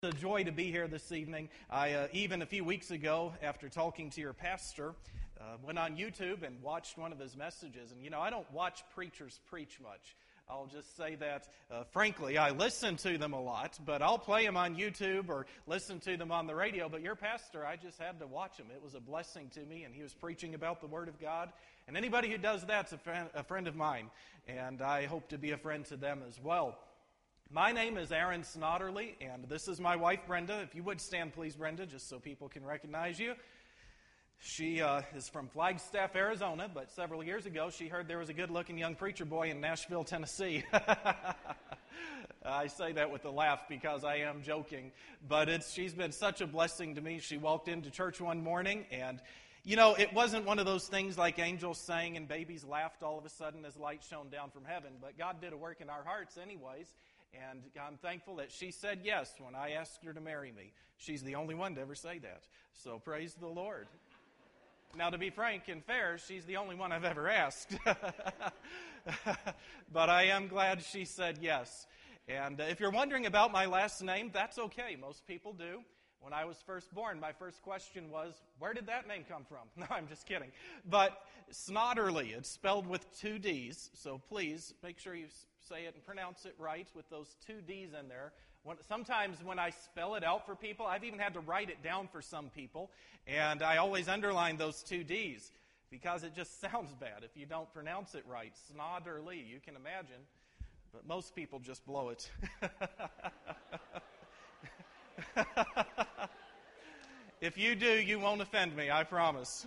It's a joy to be here this evening. I even a few weeks ago, after talking to your pastor, went on YouTube and watched one of his messages. And, I don't watch preachers preach much. I'll just say that, frankly, I listen to them a lot, but I'll play them on YouTube or listen to them on the radio. But your pastor, I just had to watch him. It was a blessing to me, and he was preaching about the Word of God. And anybody who does that's a friend of mine, and I hope to be a friend to them as well. My name is Aaron Snodderly, and this is my wife, Brenda. If you would stand, please, Brenda, just so people can recognize you. She is from Flagstaff, Arizona, but several years ago she heard there was a good-looking young preacher boy in Nashville, Tennessee. I say that with a laugh because I am joking, but she's been such a blessing to me. She walked into church one morning, and it wasn't one of those things like angels sang and babies laughed all of a sudden as light shone down from heaven, but God did a work in our hearts anyways. And I'm thankful that she said yes when I asked her to marry me. She's the only one to ever say that. So praise the Lord. Now, to be frank and fair, she's the only one I've ever asked. But I am glad she said yes. And if you're wondering about my last name, that's okay. Most people do. When I was first born, my first question was, where did that name come from? No, I'm just kidding. But Snodderly, it's spelled with two D's. So please make sure you say it and pronounce it right with those two D's in there. Sometimes when I spell it out for people, I've even had to write it down for some people, and I always underline those two D's because it just sounds bad if you don't pronounce it right. Snodderly, you can imagine, but most people just blow it. If you do, you won't offend me, I promise.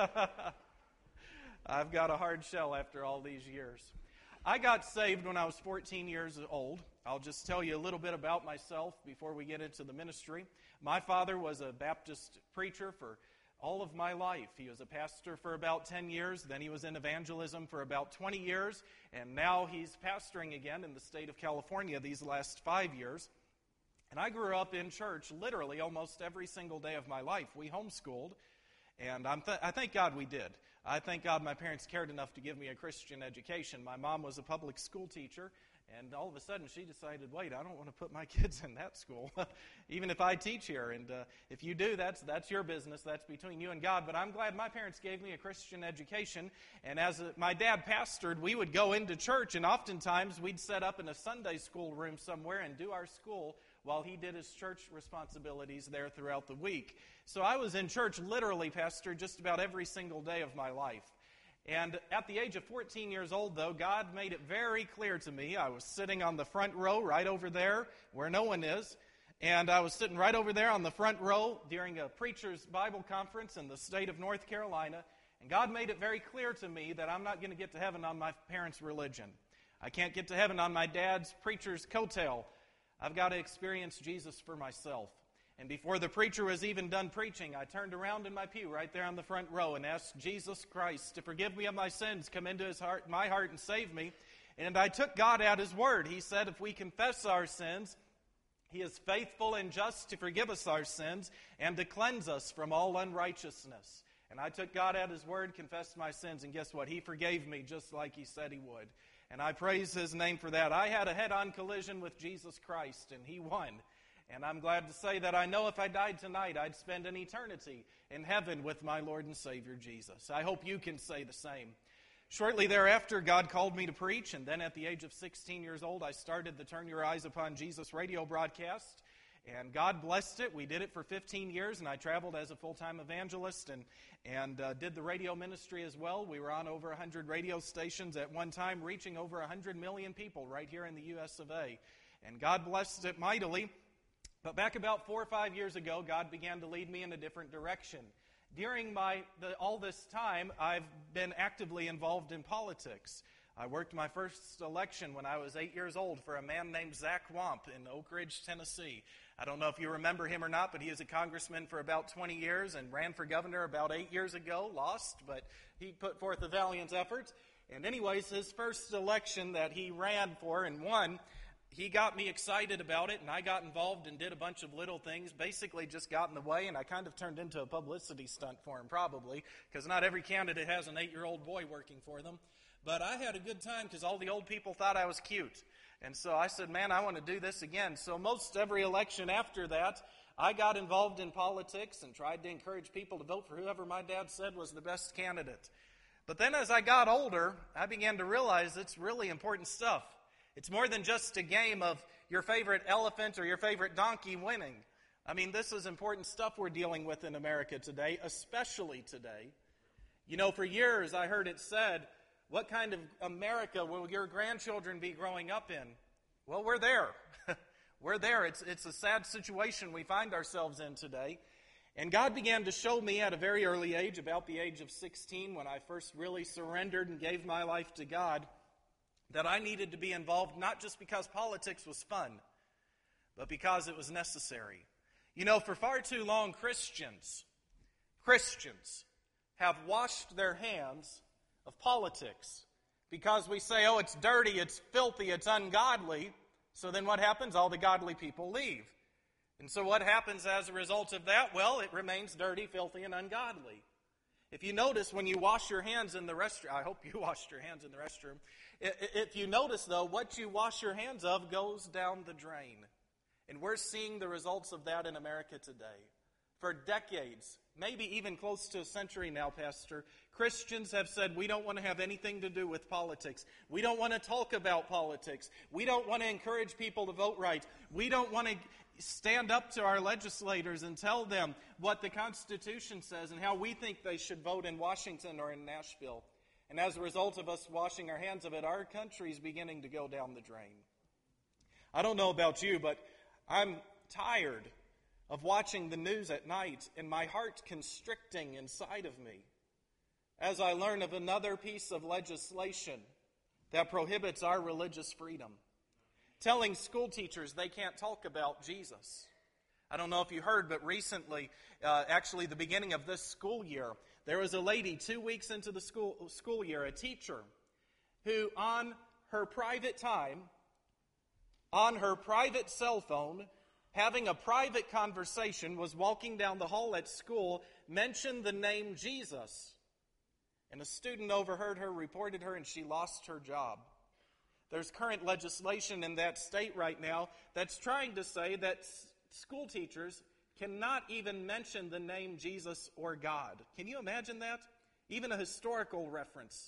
I've got a hard shell after all these years. I got saved when I was 14 years old. I'll just tell you a little bit about myself before we get into the ministry. My father was a Baptist preacher for all of my life. He was a pastor for about 10 years, then he was in evangelism for about 20 years, and now he's pastoring again in the state of California these last 5 years. And I grew up in church literally almost every single day of my life. We homeschooled, and I thank God we did. I thank God my parents cared enough to give me a Christian education. My mom was a public school teacher, and all of a sudden she decided, wait, I don't want to put my kids in that school, even if I teach here. And if you do, that's your business. That's between you and God. But I'm glad my parents gave me a Christian education. And as my dad pastored, we would go into church, and oftentimes we'd set up in a Sunday school room somewhere and do our school while he did his church responsibilities there throughout the week. So I was in church literally, Pastor, just about every single day of my life. And at the age of 14 years old, though, God made it very clear to me. I was sitting on the front row right over there where no one is. And I was sitting right over there on the front row during a preacher's Bible conference in the state of North Carolina. And God made it very clear to me that I'm not going to get to heaven on my parents' religion. I can't get to heaven on my dad's preacher's coattail. I've got to experience Jesus for myself. And before the preacher was even done preaching, I turned around in my pew right there on the front row and asked Jesus Christ to forgive me of my sins, come into my heart and save me. And I took God at His word. He said if we confess our sins, He is faithful and just to forgive us our sins and to cleanse us from all unrighteousness. And I took God at His word, confessed my sins, and guess what? He forgave me just like He said He would. And I praise His name for that. I had a head-on collision with Jesus Christ, and He won. And I'm glad to say that I know if I died tonight, I'd spend an eternity in heaven with my Lord and Savior Jesus. I hope you can say the same. Shortly thereafter, God called me to preach, and then at the age of 16 years old, I started the Turn Your Eyes Upon Jesus radio broadcast. And God blessed it. We did it for 15 years, and I traveled as a full-time evangelist and did the radio ministry as well. We were on over 100 radio stations at one time, reaching over 100 million people right here in the U.S. of A. And God blessed it mightily. But back about 4 or 5 years ago, God began to lead me in a different direction. During all this time, I've been actively involved in politics. I worked my first election when I was 8 years old for a man named Zach Wamp in Oak Ridge, Tennessee. I don't know if you remember him or not, but he was a congressman for about 20 years and ran for governor about 8 years ago, lost, but he put forth a valiant effort. And anyways, his first election that he ran for and won, he got me excited about it, and I got involved and did a bunch of little things, basically just got in the way, and I kind of turned into a publicity stunt for him probably, because not every candidate has an 8-year-old boy working for them. But I had a good time because all the old people thought I was cute. And so I said, man, I want to do this again. So most every election after that, I got involved in politics and tried to encourage people to vote for whoever my dad said was the best candidate. But then as I got older, I began to realize it's really important stuff. It's more than just a game of your favorite elephant or your favorite donkey winning. I mean, this is important stuff we're dealing with in America today, especially today. You know, for years I heard it said, what kind of America will your grandchildren be growing up in? Well, we're there. We're there. It's a sad situation we find ourselves in today. And God began to show me at a very early age, about the age of 16, when I first really surrendered and gave my life to God, that I needed to be involved not just because politics was fun, but because it was necessary. You know, for far too long, Christians have washed their hands of politics because we say, oh, it's dirty, it's filthy, it's ungodly. So then what happens? All the godly people leave. And so what happens as a result of that? Well, it remains dirty, filthy, and ungodly. If you notice when you wash your hands in the restroom, I hope you washed your hands in the restroom. If you notice, though, what you wash your hands of goes down the drain. And we're seeing the results of that in America today. For decades, maybe even close to a century now, Pastor, Christians have said we don't want to have anything to do with politics. We don't want to talk about politics. We don't want to encourage people to vote right. We don't want to stand up to our legislators and tell them what the Constitution says and how we think they should vote in Washington or in Nashville. And as a result of us washing our hands of it, our country's beginning to go down the drain. I don't know about you, but I'm tired of watching the news at night and my heart constricting inside of me as I learn of another piece of legislation that prohibits our religious freedom. Telling school teachers they can't talk about Jesus. I don't know if you heard, but recently, actually the beginning of this school year, there was a lady 2 weeks into the school year, a teacher, who on her private time, on her private cell phone, having a private conversation, was walking down the hall at school, mentioned the name Jesus. And a student overheard her, reported her, and she lost her job. There's current legislation in that state right now that's trying to say that school teachers cannot even mention the name Jesus or God. Can you imagine that? Even a historical reference.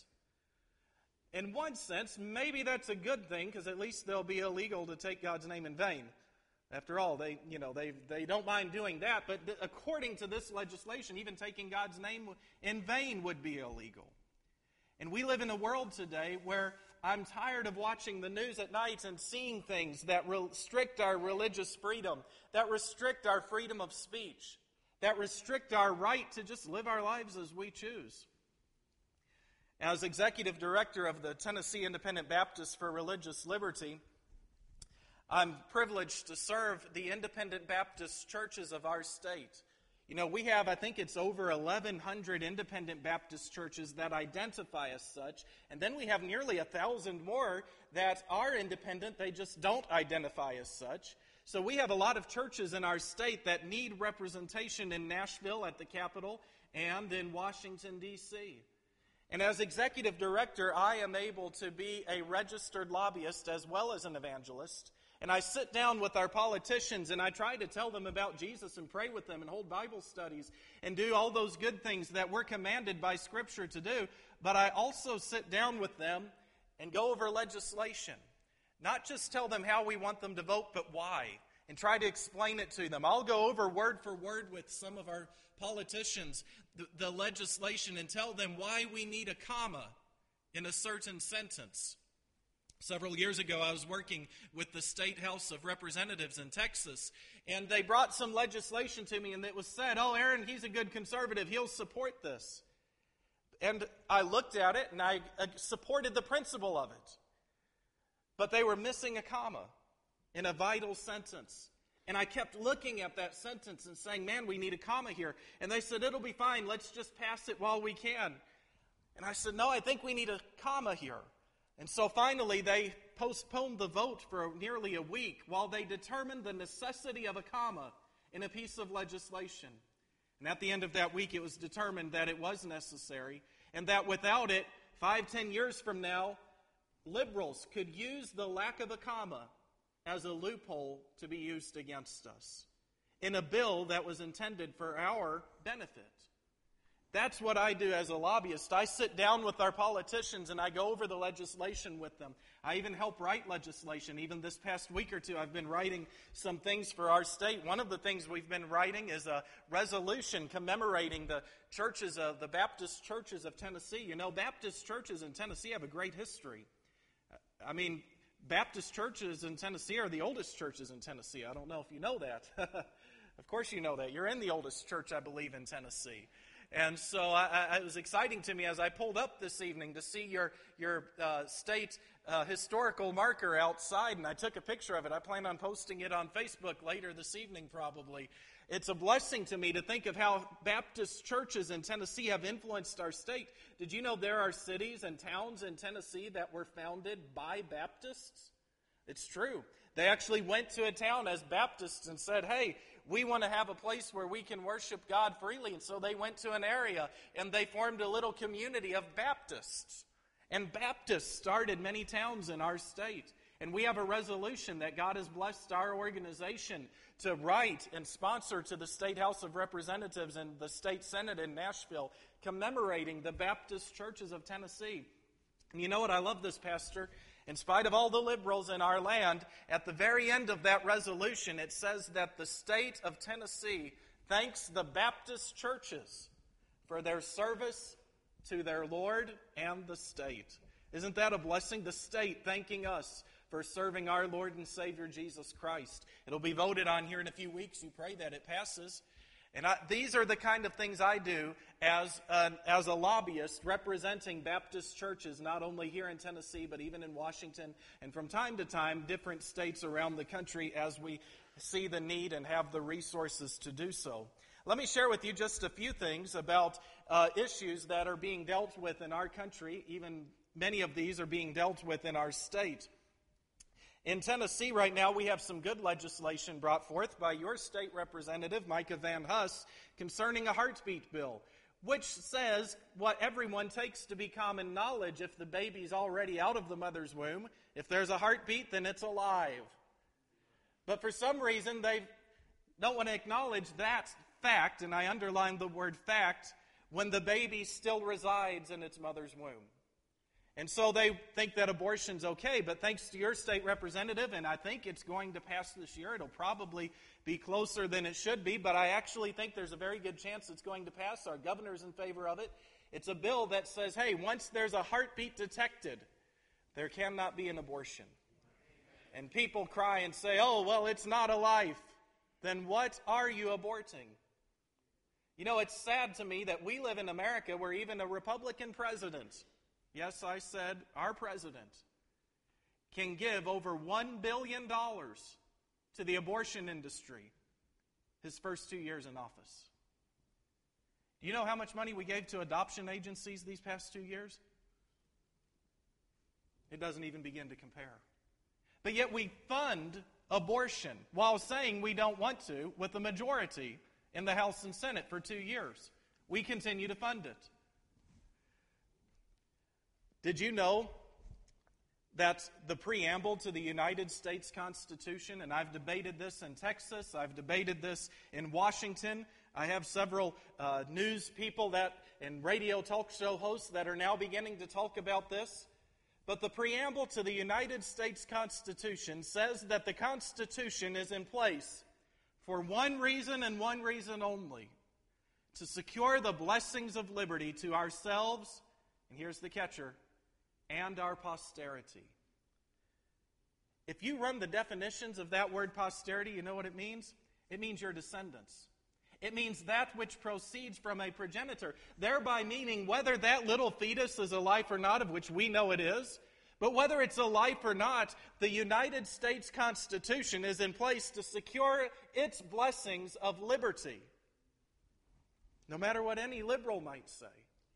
In one sense, maybe that's a good thing, because at least they'll be illegal to take God's name in vain. After all, they don't mind doing that, but according to this legislation, even taking God's name in vain would be illegal. And we live in a world today where I'm tired of watching the news at night and seeing things that restrict our religious freedom, that restrict our freedom of speech, that restrict our right to just live our lives as we choose. As executive director of the Tennessee Independent Baptist for Religious Liberty, I'm privileged to serve the independent Baptist churches of our state. You know, we have, I think it's over 1,100 independent Baptist churches that identify as such, and then we have nearly 1,000 more that are independent, they just don't identify as such. So we have a lot of churches in our state that need representation in Nashville at the Capitol and in Washington, D.C. And as executive director, I am able to be a registered lobbyist as well as an evangelist. And I sit down with our politicians and I try to tell them about Jesus and pray with them and hold Bible studies and do all those good things that we're commanded by Scripture to do. But I also sit down with them and go over legislation. Not just tell them how we want them to vote, but why. And try to explain it to them. I'll go over word for word with some of our politicians the legislation and tell them why we need a comma in a certain sentence. Several years ago, I was working with the State House of Representatives in Texas, and they brought some legislation to me, and it was said, oh, Aaron, he's a good conservative. He'll support this. And I looked at it, and I supported the principle of it. But they were missing a comma in a vital sentence. And I kept looking at that sentence and saying, man, we need a comma here. And they said, it'll be fine. Let's just pass it while we can. And I said, no, I think we need a comma here. And so finally, they postponed the vote for nearly a week while they determined the necessity of a comma in a piece of legislation. And at the end of that week, it was determined that it was necessary and that without it, 5-10 years from now, liberals could use the lack of a comma as a loophole to be used against us in a bill that was intended for our benefit. That's what I do as a lobbyist. I sit down with our politicians and I go over the legislation with them. I even help write legislation. Even this past week or two, I've been writing some things for our state. One of the things we've been writing is a resolution commemorating the churches of the Baptist churches of Tennessee. You know, Baptist churches in Tennessee have a great history. I mean, Baptist churches in Tennessee are the oldest churches in Tennessee. I don't know if you know that. Of course you know that. You're in the oldest church, I believe, in Tennessee. And so it was exciting to me as I pulled up this evening to see your state historical marker outside, and I took a picture of it. I plan on posting it on Facebook later this evening probably. It's a blessing to me to think of how Baptist churches in Tennessee have influenced our state. Did you know there are cities and towns in Tennessee that were founded by Baptists? It's true. They actually went to a town as Baptists and said, hey, we want to have a place where we can worship God freely. And so they went to an area and they formed a little community of Baptists. And Baptists started many towns in our state. And we have a resolution that God has blessed our organization to write and sponsor to the State House of Representatives and the State Senate in Nashville, commemorating the Baptist churches of Tennessee. And you know what? I love this, Pastor. In spite of all the liberals in our land, at the very end of that resolution, it says that the state of Tennessee thanks the Baptist churches for their service to their Lord and the state. Isn't that a blessing? The state thanking us for serving our Lord and Savior Jesus Christ. It'll be voted on here in a few weeks. You pray that it passes. And these are the kind of things I do as a lobbyist representing Baptist churches, not only here in Tennessee, but even in Washington, and from time to time, different states around the country as we see the need and have the resources to do so. Let me share with you just a few things about issues that are being dealt with in our country. Even many of these are being dealt with in our state. In Tennessee right now, we have some good legislation brought forth by your state representative, Micah Van Huss, concerning a heartbeat bill, which says what everyone takes to be common knowledge: if the baby's already out of the mother's womb, if there's a heartbeat, then it's alive. But for some reason, they don't want to acknowledge that fact, and I underline the word fact, when the baby still resides in its mother's womb. And so they think that abortion's okay, but thanks to your state representative, and I think it's going to pass this year, it'll probably be closer than it should be, but I actually think there's a very good chance it's going to pass. Our governor's in favor of it. It's a bill that says, hey, once there's a heartbeat detected, there cannot be an abortion. And people cry and say, oh, well, it's not a life. Then what are you aborting? You know, it's sad to me that we live in America where even a Republican president, yes, I said our president, can give over $1 billion to the abortion industry his first 2 years in office. Do you know how much money we gave to adoption agencies these past 2 years? It doesn't even begin to compare. But yet we fund abortion while saying we don't want to with the majority in the House and Senate for 2 years. We continue to fund it. Did you know that the preamble to the United States Constitution, and I've debated this in Texas, I've debated this in Washington, I have several news people and radio talk show hosts that are now beginning to talk about this, but the preamble to the United States Constitution says that the Constitution is in place for one reason and one reason only: to secure the blessings of liberty to ourselves, and here's the catcher, and our posterity. If you run the definitions of that word posterity, you know what it means? It means your descendants. It means that which proceeds from a progenitor, thereby meaning whether that little fetus is a life or not, of which we know it is, but whether it's a life or not, the United States Constitution is in place to secure its blessings of liberty, no matter what any liberal might say.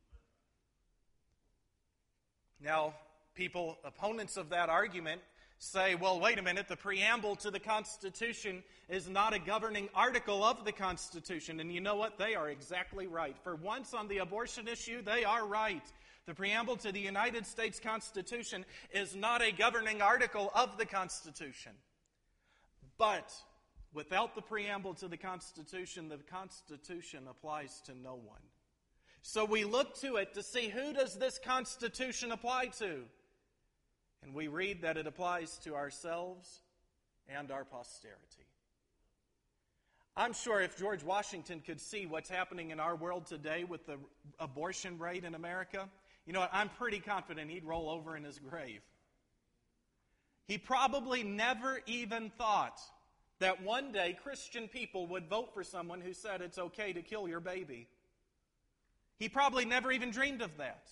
Now, people, opponents of that argument, say, well, wait a minute, the preamble to the Constitution is not a governing article of the Constitution. And you know what? They are exactly right. For once on the abortion issue, they are right. The preamble to the United States Constitution is not a governing article of the Constitution. But without the preamble to the Constitution applies to no one. So we look to it to see, who does this Constitution apply to? And we read that it applies to ourselves and our posterity. I'm sure if George Washington could see what's happening in our world today with the abortion rate in America, you know what, I'm pretty confident he'd roll over in his grave. He probably never even thought that one day Christian people would vote for someone who said it's okay to kill your baby. He probably never even dreamed of that.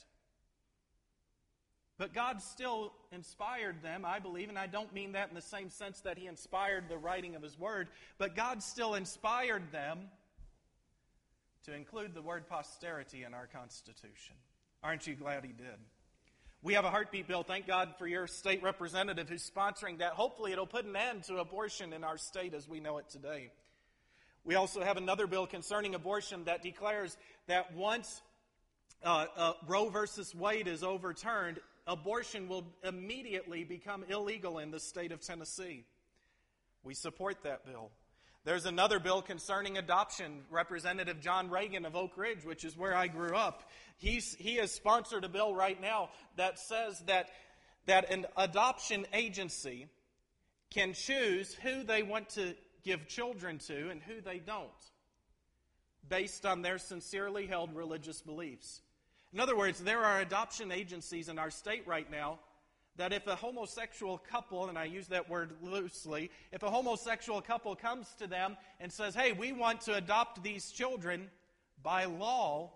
But God still inspired them, I believe, and I don't mean that in the same sense that He inspired the writing of His Word, but God still inspired them to include the word posterity in our Constitution. Aren't you glad He did? We have a heartbeat bill. Thank God for your state representative who's sponsoring that. Hopefully it'll put an end to abortion in our state as we know it today. We also have another bill concerning abortion that declares that once Roe versus Wade is overturned, abortion will immediately become illegal in the state of Tennessee. We support that bill. There's another bill concerning adoption. Representative John Reagan of Oak Ridge, which is where I grew up, he has sponsored a bill right now that says that an adoption agency can choose who they want to give children to and who they don't, based on their sincerely held religious beliefs. In other words, there are adoption agencies in our state right now that if a homosexual couple, and I use that word loosely, if a homosexual couple comes to them and says, hey, we want to adopt these children, by law,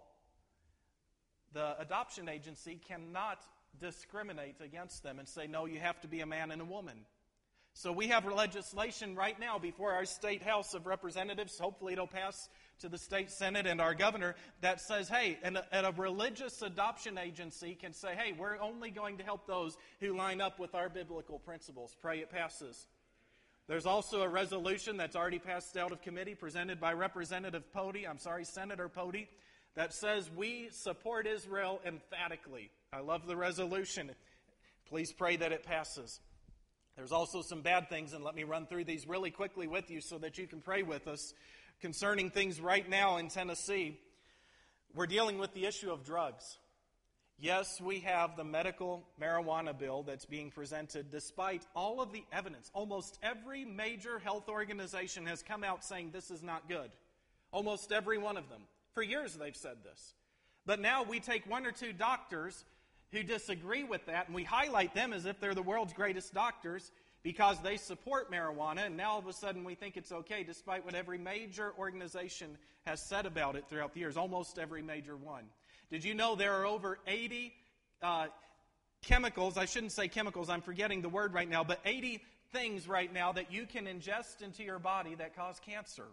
the adoption agency cannot discriminate against them and say, no, you have to be a man and a woman. So we have legislation right now before our state House of Representatives, hopefully it'll pass to the state Senate and our governor, that says, hey, and a religious adoption agency can say, hey, we're only going to help those who line up with our biblical principles. Pray it passes. There's also a resolution that's already passed out of committee presented by Senator Pody, that says we support Israel emphatically. I love the resolution. Please pray that it passes. There's also some bad things, and let me run through these really quickly with you so that you can pray with us concerning things right now in Tennessee. We're dealing with the issue of drugs. Yes, we have the medical marijuana bill that's being presented despite all of the evidence. Almost every major health organization has come out saying this is not good. Almost every one of them. For years they've said this. But now we take one or two doctors who disagree with that, and we highlight them as if they're the world's greatest doctors because they support marijuana, and now all of a sudden we think it's okay despite what every major organization has said about it throughout the years, almost every major one. Did you know there are over 80 chemicals, I shouldn't say chemicals, I'm forgetting the word right now, but 80 things right now that you can ingest into your body that cause cancer.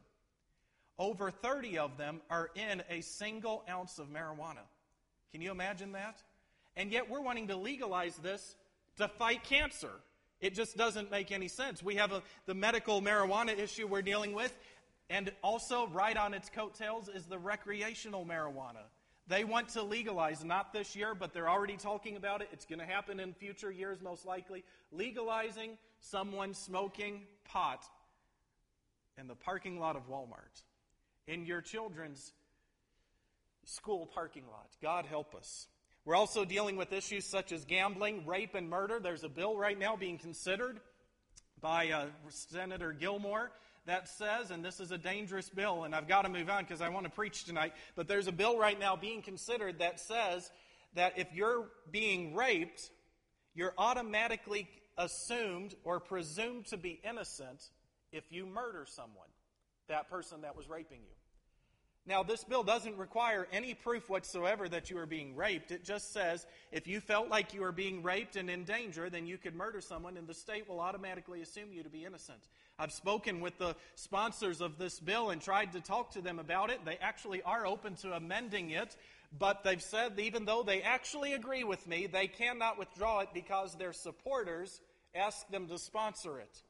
Over 30 of them are in a single ounce of marijuana. Can you imagine that? And yet we're wanting to legalize this to fight cancer. It just doesn't make any sense. We have the medical marijuana issue we're dealing with, and also right on its coattails is the recreational marijuana. They want to legalize, not this year, but they're already talking about it. It's going to happen in future years most likely. Legalizing someone smoking pot in the parking lot of Walmart, in your children's school parking lot. God help us. We're also dealing with issues such as gambling, rape, and murder. There's a bill right now being considered by Senator Gilmore that says, and this is a dangerous bill, and I've got to move on because I want to preach tonight, but there's a bill right now being considered that says that if you're being raped, you're automatically assumed or presumed to be innocent if you murder someone, that person that was raping you. Now, this bill doesn't require any proof whatsoever that you are being raped. It just says if you felt like you were being raped and in danger, then you could murder someone, and the state will automatically assume you to be innocent. I've spoken with the sponsors of this bill and tried to talk to them about it. They actually are open to amending it, but they've said even though they actually agree with me, they cannot withdraw it because their supporters ask them to sponsor it.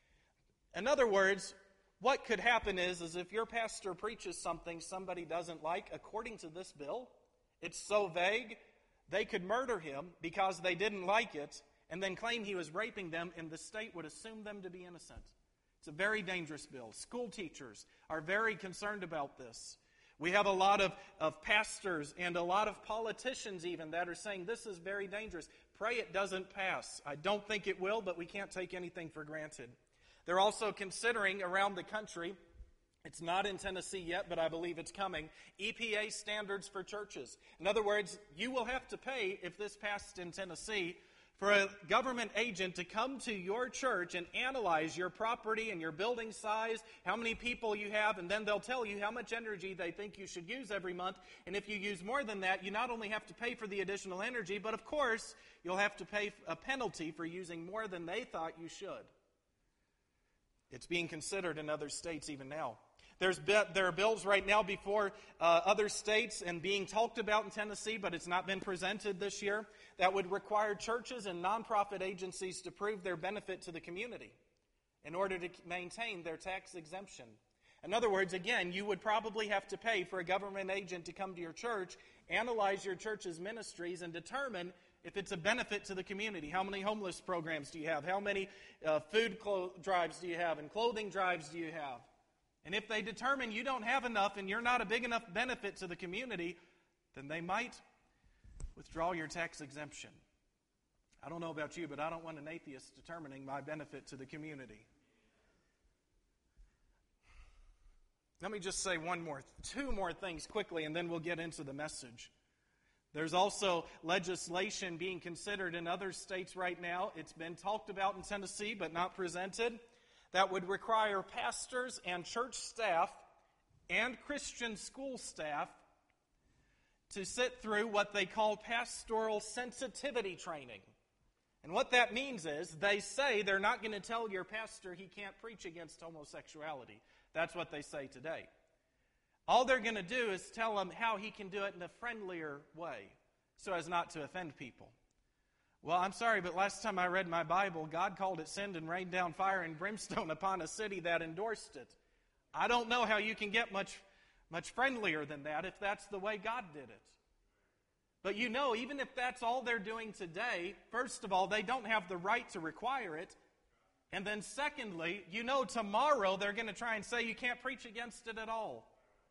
In other words, what could happen is if your pastor preaches something somebody doesn't like, according to this bill, it's so vague they could murder him because they didn't like it and then claim he was raping them, and the state would assume them to be innocent. It's a very dangerous bill. School teachers are very concerned about this. We have a lot of pastors and a lot of politicians even that are saying this is very dangerous. Pray it doesn't pass. I don't think it will, but we can't take anything for granted. They're also considering around the country, it's not in Tennessee yet, but I believe it's coming, EPA standards for churches. In other words, you will have to pay, if this passed in Tennessee, for a government agent to come to your church and analyze your property and your building size, how many people you have, and then they'll tell you how much energy they think you should use every month. And if you use more than that, you not only have to pay for the additional energy, but of course, you'll have to pay a penalty for using more than they thought you should. It's being considered in other states even now. There are bills right now before other states and being talked about in Tennessee, but it's not been presented this year, that would require churches and nonprofit agencies to prove their benefit to the community in order to maintain their tax exemption. In other words, again, you would probably have to pay for a government agent to come to your church, analyze your church's ministries, and determine if it's a benefit to the community. How many homeless programs do you have? How many food drives do you have? And clothing drives do you have? And if they determine you don't have enough and you're not a big enough benefit to the community, then they might withdraw your tax exemption. I don't know about you, but I don't want an atheist determining my benefit to the community. Let me just say two more things quickly, and then we'll get into the message. There's also legislation being considered in other states right now. It's been talked about in Tennessee, but not presented. That would require pastors and church staff and Christian school staff to sit through what they call pastoral sensitivity training. And what that means is they say they're not going to tell your pastor he can't preach against homosexuality. That's what they say today. All they're going to do is tell him how he can do it in a friendlier way so as not to offend people. Well, I'm sorry, but last time I read my Bible, God called it sin and rained down fire and brimstone upon a city that endorsed it. I don't know how you can get much friendlier than that if that's the way God did it. But you know, even if that's all they're doing today, first of all, they don't have the right to require it. And then secondly, you know tomorrow they're going to try and say you can't preach against it at all.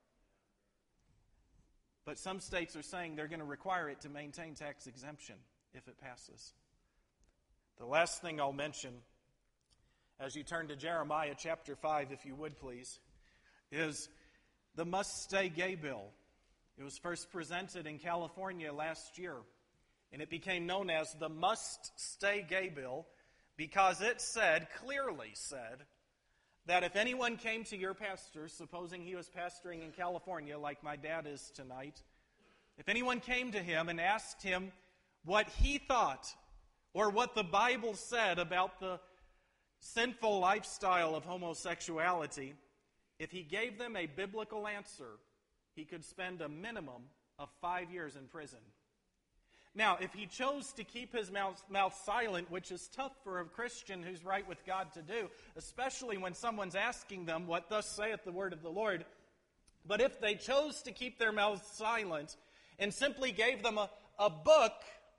But some states are saying they're going to require it to maintain tax exemption if it passes. The last thing I'll mention, as you turn to Jeremiah chapter 5, if you would please, is the Must Stay Gay Bill. It was first presented in California last year, and it became known as the Must Stay Gay Bill because it clearly said, that if anyone came to your pastor, supposing he was pastoring in California like my dad is tonight, if anyone came to him and asked him what he thought or what the Bible said about the sinful lifestyle of homosexuality, if he gave them a biblical answer, he could spend a minimum of 5 years in prison. Now, if he chose to keep his mouth silent, which is tough for a Christian who's right with God to do, especially when someone's asking them what thus saith the word of the Lord, but if they chose to keep their mouths silent and simply gave them a book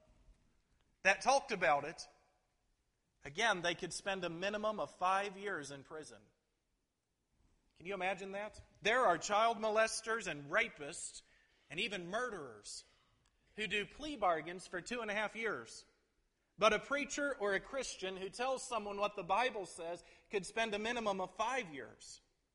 that talked about it, again, they could spend a minimum of 5 years in prison. Can you imagine that? There are child molesters and rapists and even murderers who do plea bargains for 2.5 years. But a preacher or a Christian who tells someone what the Bible says could spend a minimum of 5 years.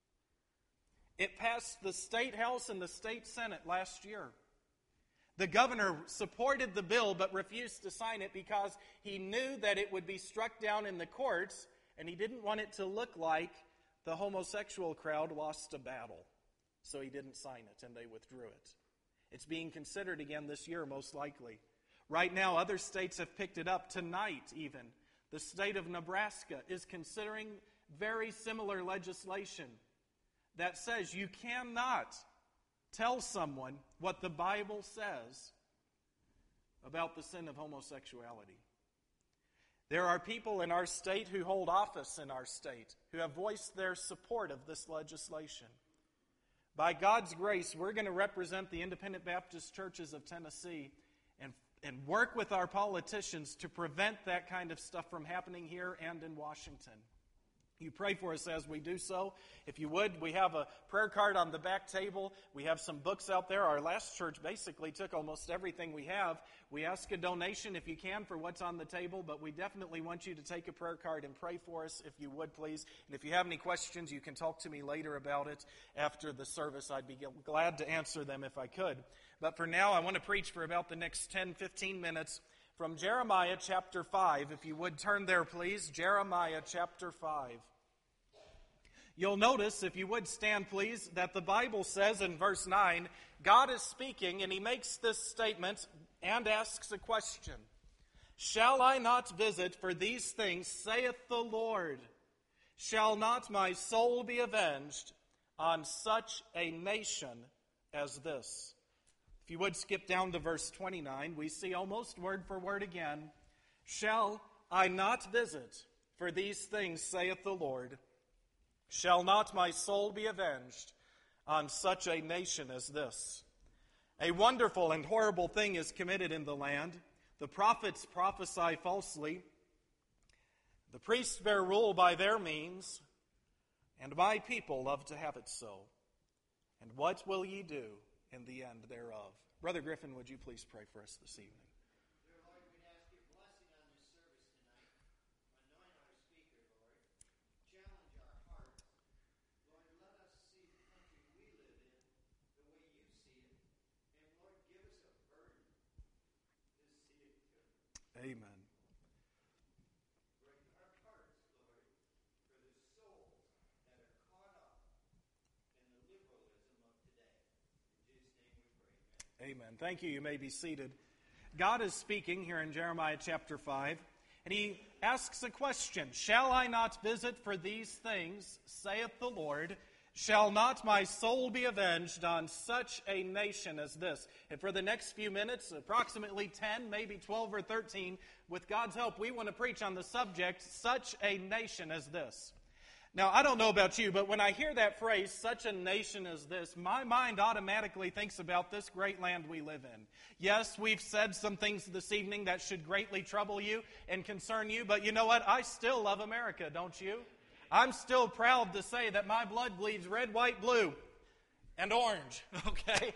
It passed the State House and the State Senate last year. The governor supported the bill but refused to sign it because he knew that it would be struck down in the courts, and he didn't want it to look like the homosexual crowd lost a battle. So he didn't sign it, and they withdrew it. It's being considered again this year, most likely. Right now, other states have picked it up. Tonight, even, the state of Nebraska is considering very similar legislation that says you cannot tell someone what the Bible says about the sin of homosexuality. There are people in our state who hold office in our state who have voiced their support of this legislation. By God's grace, we're going to represent the Independent Baptist churches of Tennessee, and work with our politicians to prevent that kind of stuff from happening here and in Washington. You pray for us as we do so. If you would, we have a prayer card on the back table. We have some books out there. Our last church basically took almost everything we have. We ask a donation if you can for what's on the table, but we definitely want you to take a prayer card and pray for us if you would, please. And if you have any questions, you can talk to me later about it after the service. I'd be glad to answer them if I could. But for now, I want to preach for about the next 10, 15 minutes from Jeremiah chapter 5. If you would turn there, please. Jeremiah chapter 5. You'll notice, if you would stand, please, that the Bible says in verse 9, God is speaking, and he makes this statement and asks a question. Shall I not visit for these things, saith the Lord? Shall not my soul be avenged on such a nation as this? If you would skip down to verse 29, we see almost word for word again. Shall I not visit for these things, saith the Lord? Shall not my soul be avenged on such a nation as this? A wonderful and horrible thing is committed in the land. The prophets prophesy falsely. The priests bear rule by their means, and my people love to have it so. And what will ye do in the end thereof? Brother Griffin, would you please pray for us this evening? Dear Lord, we ask your blessing on this service tonight. Anoint our speaker, Lord. Challenge our hearts. Lord, let us see the country we live in the way you see it. And Lord, give us a burden to see it too. Amen. Break our hearts, Lord, for the souls that are caught up in the liberalism of today. In Jesus' name we pray, amen. Amen. Thank you. You may be seated. God is speaking here in Jeremiah chapter 5, and he asks a question. Shall I not visit for these things, saith the Lord? Shall not my soul be avenged on such a nation as this? And for the next few minutes, approximately 10, maybe 12 or 13, with God's help, we want to preach on the subject, such a nation as this. Now, I don't know about you, but when I hear that phrase, such a nation as this, my mind automatically thinks about this great land we live in. Yes, we've said some things this evening that should greatly trouble you and concern you, but you know what? I still love America, don't you? I'm still proud to say that my blood bleeds red, white, blue, and orange, okay?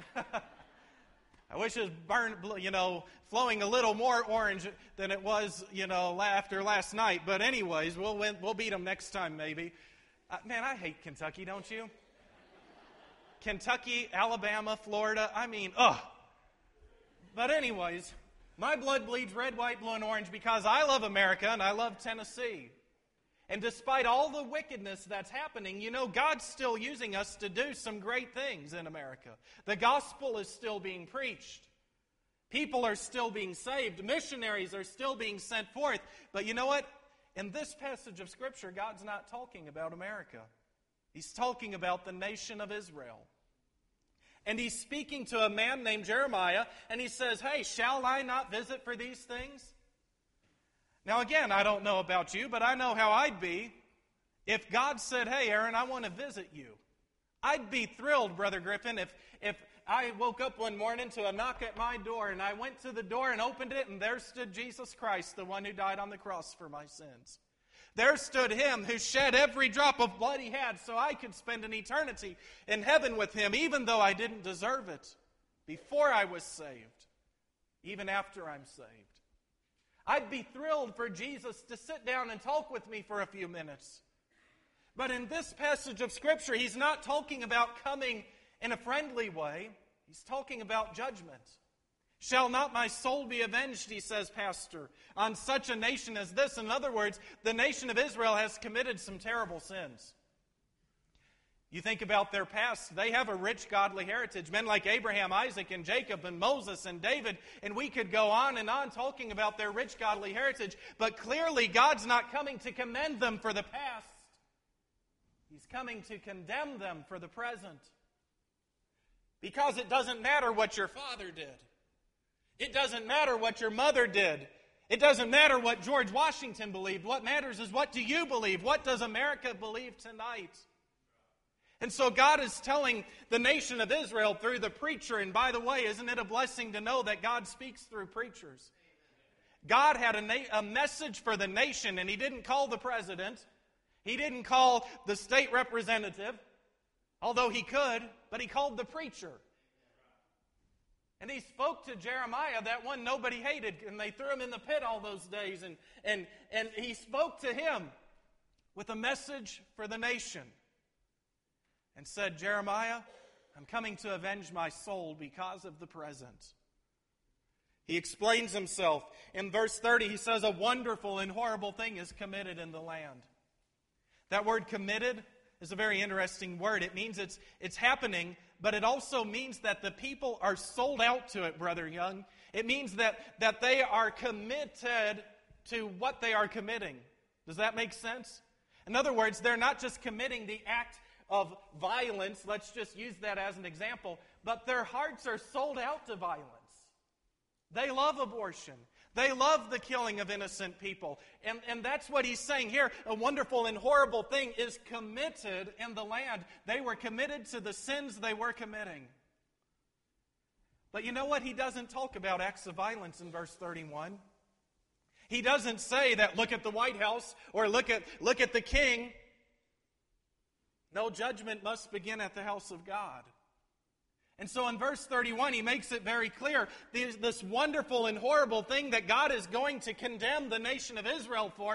I wish it was flowing a little more orange than it was, after last night. But anyways, we'll beat them next time maybe. Man, I hate Kentucky, don't you? Kentucky, Alabama, Florida, ugh. But anyways, my blood bleeds red, white, blue, and orange because I love America and I love Tennessee. And despite all the wickedness that's happening, God's still using us to do some great things in America. The gospel is still being preached. People are still being saved. Missionaries are still being sent forth. But you know what? In this passage of Scripture, God's not talking about America. He's talking about the nation of Israel. And he's speaking to a man named Jeremiah, and he says, hey, shall I not visit for these things? Now again, I don't know about you, but I know how I'd be if God said, hey, Aaron, I want to visit you. I'd be thrilled, Brother Griffin, if I woke up one morning to a knock at my door, and I went to the door and opened it, and there stood Jesus Christ, the one who died on the cross for my sins. There stood him who shed every drop of blood he had so I could spend an eternity in heaven with him, even though I didn't deserve it, before I was saved, even after I'm saved. I'd be thrilled for Jesus to sit down and talk with me for a few minutes. But in this passage of Scripture, he's not talking about coming in a friendly way. He's talking about judgment. Shall not my soul be avenged, he says, Pastor, on such a nation as this? In other words, the nation of Israel has committed some terrible sins. You think about their past, they have a rich godly heritage. Men like Abraham, Isaac, and Jacob, and Moses, and David, and we could go on and on talking about their rich godly heritage, but clearly God's not coming to commend them for the past. He's coming to condemn them for the present. Because it doesn't matter what your father did. It doesn't matter what your mother did. It doesn't matter what George Washington believed. What matters is, what do you believe? What does America believe tonight? And so God is telling the nation of Israel through the preacher, and by the way, isn't it a blessing to know that God speaks through preachers? God had a message for the nation, and He didn't call the president. He didn't call the state representative, although He could, but He called the preacher. And He spoke to Jeremiah, that one nobody hated, and they threw him in the pit all those days. And He spoke to him with a message for the nation and said, Jeremiah, I'm coming to avenge my soul because of the present. He explains himself. In verse 30, he says, a wonderful and horrible thing is committed in the land. That word committed is a very interesting word. It means it's happening, but it also means that the people are sold out to it, Brother Young. It means that they are committed to what they are committing. Does that make sense? In other words, they're not just committing the act of violence, let's just use that as an example, but their hearts are sold out to violence. They love abortion. They love the killing of innocent people. And that's what he's saying here. A wonderful and horrible thing is committed in the land. They were committed to the sins they were committing. But you know what? He doesn't talk about acts of violence in verse 31. He doesn't say that look at the White House or look at the king. No, judgment must begin at the house of God. And so in verse 31, he makes it very clear, this wonderful and horrible thing that God is going to condemn the nation of Israel for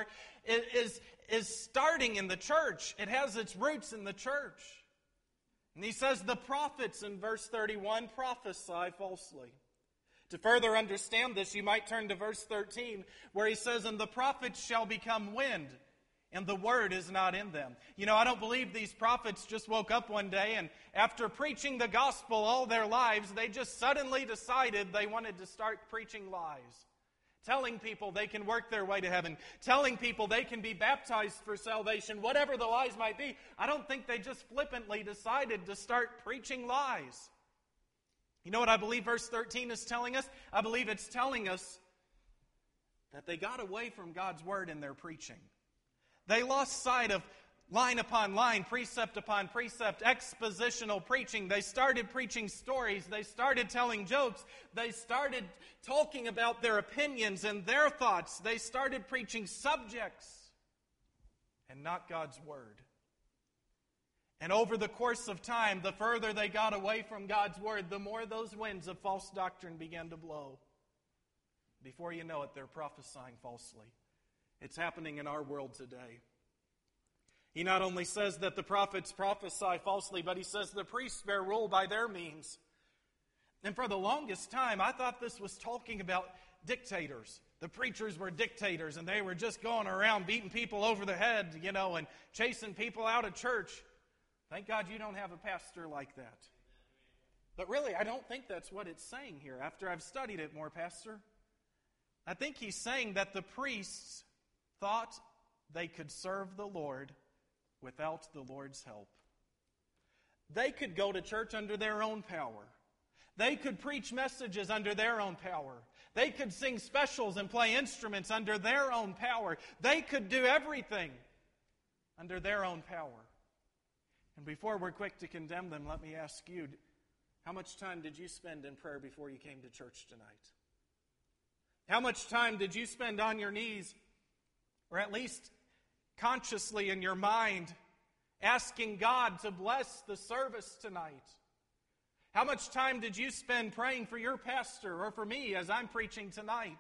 is starting in the church. It has its roots in the church. And he says the prophets in verse 31 prophesy falsely. To further understand this, you might turn to verse 13, where he says, and the prophets shall become wind, and the word is not in them. You know, I don't believe these prophets just woke up one day and after preaching the gospel all their lives, they just suddenly decided they wanted to start preaching lies. Telling people they can work their way to heaven. Telling people they can be baptized for salvation. Whatever the lies might be. I don't think they just flippantly decided to start preaching lies. You know what I believe verse 13 is telling us? I believe it's telling us that they got away from God's word in their preaching. They lost sight of line upon line, precept upon precept, expositional preaching. They started preaching stories. They started telling jokes. They started talking about their opinions and their thoughts. They started preaching subjects and not God's word. And over the course of time, the further they got away from God's word, the more those winds of false doctrine began to blow. Before you know it, they're prophesying falsely. It's happening in our world today. He not only says that the prophets prophesy falsely, but he says the priests bear rule by their means. And for the longest time, I thought this was talking about dictators. The preachers were dictators, and they were just going around beating people over the head, and chasing people out of church. Thank God you don't have a pastor like that. But really, I don't think that's what it's saying here, after I've studied it more, Pastor. I think he's saying that the priests thought they could serve the Lord without the Lord's help. They could go to church under their own power. They could preach messages under their own power. They could sing specials and play instruments under their own power. They could do everything under their own power. And before we're quick to condemn them, let me ask you, how much time did you spend in prayer before you came to church tonight? How much time did you spend on your knees, or at least consciously in your mind, asking God to bless the service tonight? How much time did you spend praying for your pastor or for me as I'm preaching tonight?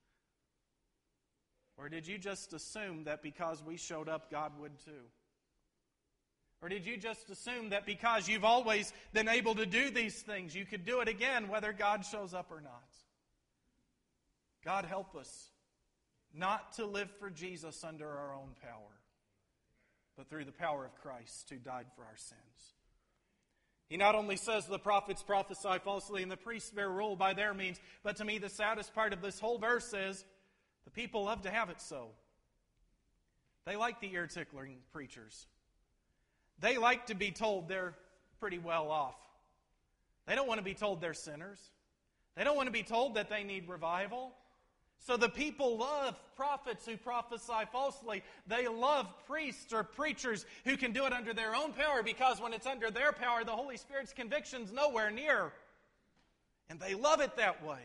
Or did you just assume that because we showed up, God would too? Or did you just assume that because you've always been able to do these things, you could do it again whether God shows up or not? God help us not to live for Jesus under our own power, but through the power of Christ who died for our sins. He not only says the prophets prophesy falsely and the priests bear rule by their means, but to me the saddest part of this whole verse is the people love to have it so. They like the ear-tickling preachers. They like to be told they're pretty well off. They don't want to be told they're sinners. They don't want to be told that they need revival. So the people love prophets who prophesy falsely. They love priests or preachers who can do it under their own power, because when it's under their power, the Holy Spirit's conviction's nowhere near. And they love it that way.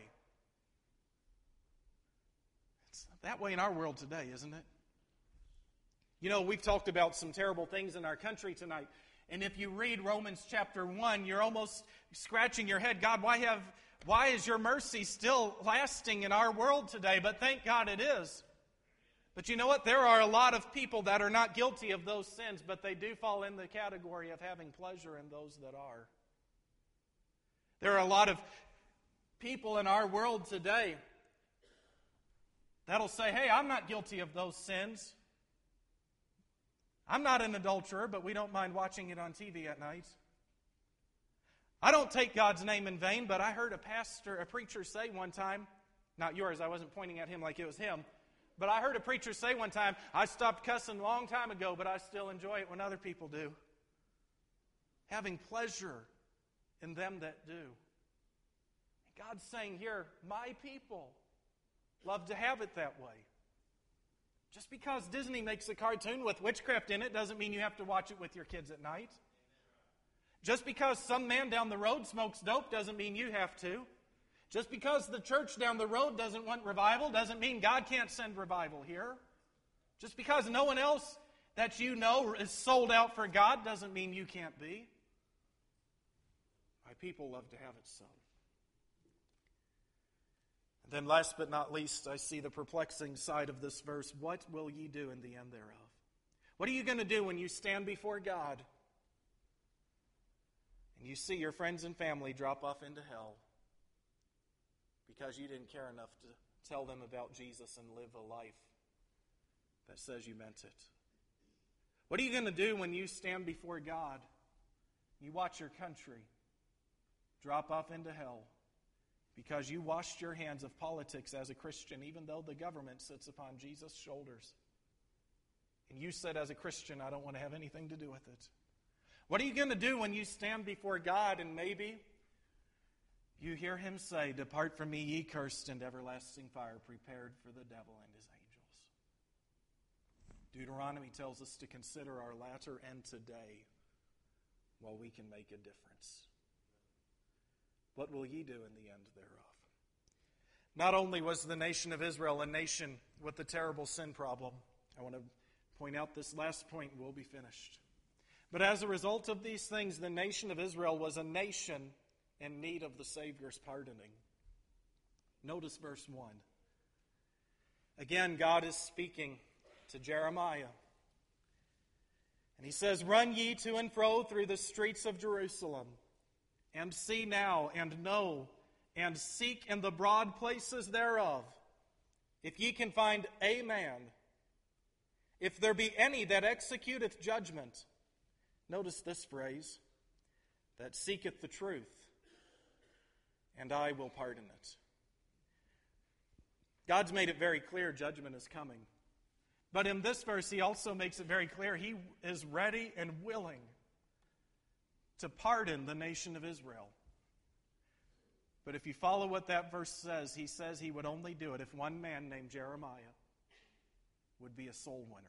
It's that way in our world today, isn't it? You know, we've talked about some terrible things in our country tonight. And if you read Romans chapter 1, you're almost scratching your head. God, why is your mercy still lasting in our world today? But thank God it is. But you know what? There are a lot of people that are not guilty of those sins, but they do fall in the category of having pleasure in those that are. There are a lot of people in our world today that'll say, hey, I'm not guilty of those sins. I'm not an adulterer, but we don't mind watching it on TV at night. I don't take God's name in vain, but I heard a preacher say one time, not yours, I wasn't pointing at him like it was him, but I heard a preacher say one time, I stopped cussing a long time ago, but I still enjoy it when other people do. Having pleasure in them that do. God's saying here, my people love to have it that way. Just because Disney makes a cartoon with witchcraft in it doesn't mean you have to watch it with your kids at night. Just because some man down the road smokes dope doesn't mean you have to. Just because the church down the road doesn't want revival doesn't mean God can't send revival here. Just because no one else that you know is sold out for God doesn't mean you can't be. My people love to have it so. And then last but not least, I see the perplexing side of this verse. What will ye do in the end thereof? What are you going to do when you stand before God and you see your friends and family drop off into hell because you didn't care enough to tell them about Jesus and live a life that says you meant it? What are you going to do when you stand before God and you watch your country drop off into hell because you washed your hands of politics as a Christian, even though the government sits upon Jesus' shoulders? And you said, as a Christian, I don't want to have anything to do with it. What are you going to do when you stand before God and maybe you hear him say, depart from me, ye cursed, into everlasting fire, prepared for the devil and his angels? Deuteronomy tells us to consider our latter end today while we can make a difference. What will ye do in the end thereof? Not only was the nation of Israel a nation with a terrible sin problem, I want to point out this last point and we'll be finished. But as a result of these things, the nation of Israel was a nation in need of the Savior's pardoning. Notice verse 1. Again, God is speaking to Jeremiah. And he says, run ye to and fro through the streets of Jerusalem, and see now, and know, and seek in the broad places thereof, if ye can find a man, if there be any that executeth judgment. Notice this phrase, that seeketh the truth, and I will pardon it. God's made it very clear judgment is coming. But in this verse, he also makes it very clear he is ready and willing to pardon the nation of Israel. But if you follow what that verse says he would only do it if one man named Jeremiah would be a soul winner.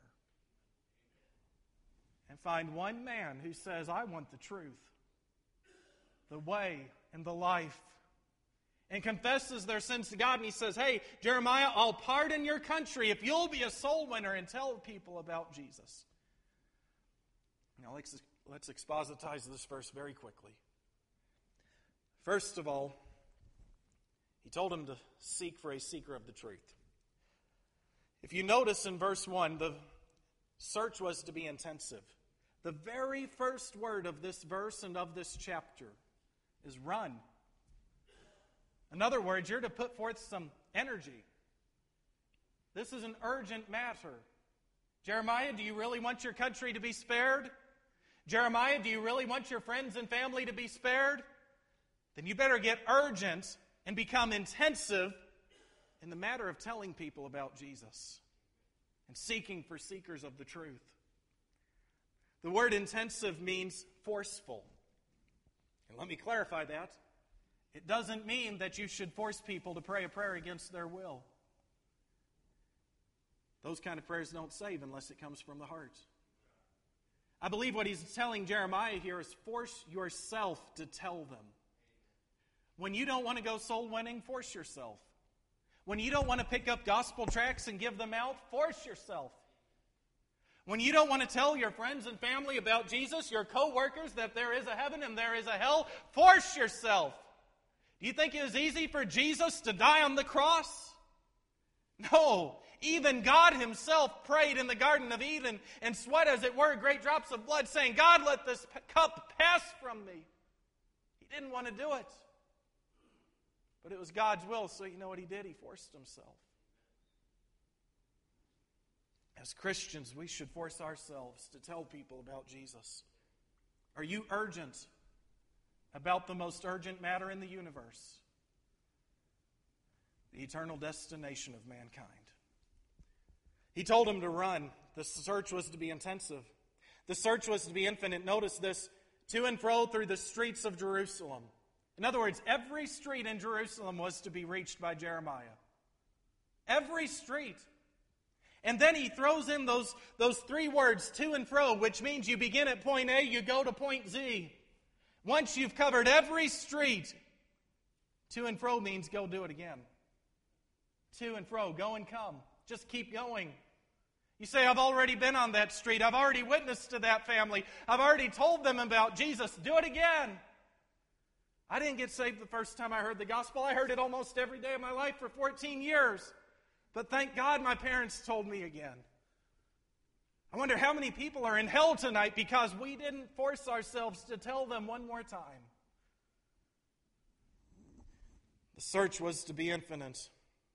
And find one man who says, I want the truth, the way, and the life, and confesses their sins to God. And he says, hey, Jeremiah, I'll pardon your country if you'll be a soul winner and tell people about Jesus. Now let's expositize this verse very quickly. First of all, he told him to seek for a seeker of the truth. If you notice in verse 1, the search was to be intensive. The very first word of this verse and of this chapter is run. In other words, you're to put forth some energy. This is an urgent matter. Jeremiah, do you really want your country to be spared? Jeremiah, do you really want your friends and family to be spared? Then you better get urgent and become intensive in the matter of telling people about Jesus and seeking for seekers of the truth. The word intensive means forceful. And let me clarify that. It doesn't mean that you should force people to pray a prayer against their will. Those kind of prayers don't save unless it comes from the heart. I believe what he's telling Jeremiah here is force yourself to tell them. When you don't want to go soul winning, force yourself. When you don't want to pick up gospel tracts and give them out, force yourself. When you don't want to tell your friends and family about Jesus, your co-workers, that there is a heaven and there is a hell, force yourself. Do you think it was easy for Jesus to die on the cross? No. Even God himself prayed in the Garden of Eden and sweat, as it were, great drops of blood, saying, God, let this cup pass from me. He didn't want to do it. But it was God's will, so you know what he did? He forced himself. As Christians, we should force ourselves to tell people about Jesus. Are you urgent about the most urgent matter in the universe? The eternal destination of mankind. He told him to run. The search was to be intensive. The search was to be infinite. Notice this, to and fro through the streets of Jerusalem. In other words, every street in Jerusalem was to be reached by Jeremiah. Every street. And then he throws in those three words, to and fro, which means you begin at point A, you go to point Z. Once you've covered every street, to and fro means go do it again. To and fro, go and come. Just keep going. You say, I've already been on that street. I've already witnessed to that family. I've already told them about Jesus. Do it again. I didn't get saved the first time I heard the gospel. I heard it almost every day of my life for 14 years. But thank God my parents told me again. I wonder how many people are in hell tonight because we didn't force ourselves to tell them one more time. The search was to be infinite.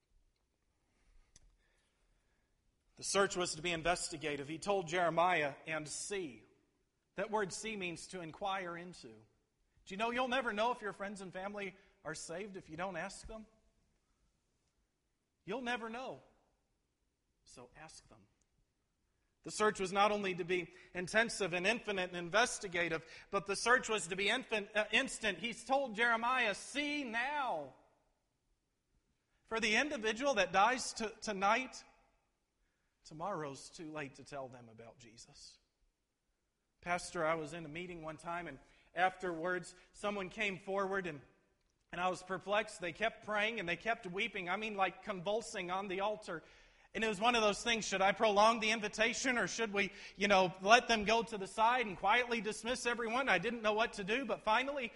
The search was to be investigative. He told Jeremiah, and see. That word see means to inquire into. Do you know you'll never know if your friends and family are saved if you don't ask them? You'll never know. So ask them. The search was not only to be intensive and infinite and investigative, but the search was to be instant. He's told Jeremiah, see now. For the individual that dies tonight, tomorrow's too late to tell them about Jesus. Pastor, I was in a meeting one time, and afterwards someone came forward, and I was perplexed. They kept praying and they kept weeping. I mean, like convulsing on the altar. And it was one of those things, should I prolong the invitation or should we, let them go to the side and quietly dismiss everyone? I didn't know what to do, but finally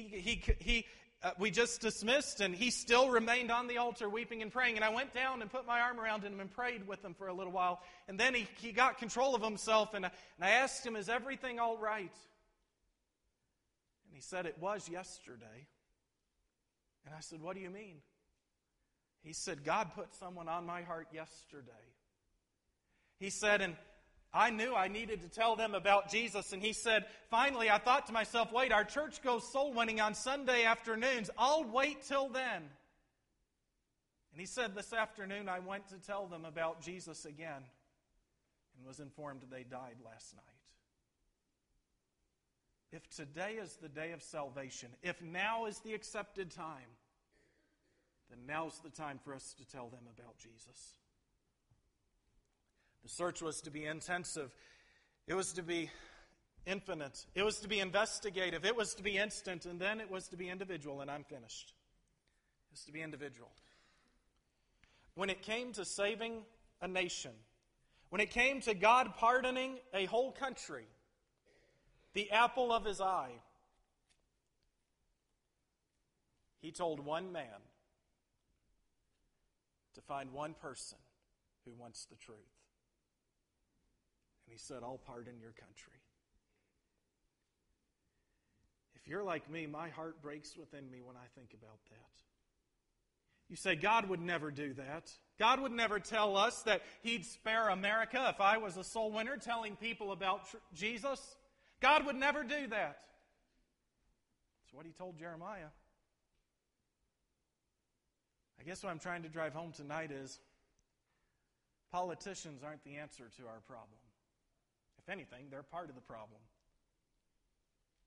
we just dismissed, and he still remained on the altar weeping and praying. And I went down and put my arm around him and prayed with him for a little while. And then he got control of himself, and I asked him, is everything all right? And he said, it was yesterday. And I said, what do you mean? He said, God put someone on my heart yesterday. He said, and I knew I needed to tell them about Jesus. And he said, finally, I thought to myself, wait, our church goes soul winning on Sunday afternoons. I'll wait till then. And he said, this afternoon I went to tell them about Jesus again and was informed they died last night. If today is the day of salvation, if now is the accepted time, then now's the time for us to tell them about Jesus. The search was to be intensive. It was to be infinite. It was to be investigative. It was to be instant. And then it was to be individual. And I'm finished. It was to be individual. When it came to saving a nation, when it came to God pardoning a whole country, the apple of his eye, he told one man to find one person who wants the truth. And he said, I'll pardon your country. If you're like me, my heart breaks within me when I think about that. You say, God would never do that. God would never tell us that he'd spare America if I was a soul winner telling people about Jesus. God would never do that. That's what he told Jeremiah. I guess what I'm trying to drive home tonight is politicians aren't the answer to our problem. If anything, they're part of the problem.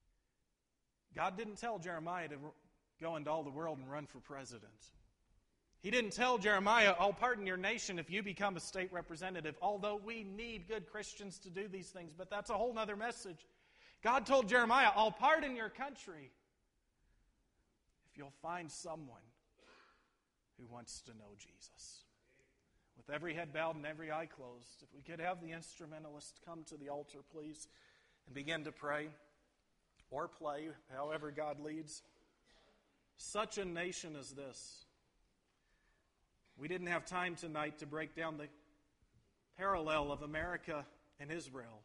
God didn't tell Jeremiah to go into all the world and run for president. He didn't tell Jeremiah, I'll pardon your nation if you become a state representative, although we need good Christians to do these things, but that's a whole other message. God told Jeremiah, I'll pardon your country if you'll find someone who wants to know Jesus. With every head bowed and every eye closed, if we could have the instrumentalist come to the altar, please, and begin to pray or play, however God leads. Such a nation as this. We didn't have time tonight to break down the parallel of America and Israel.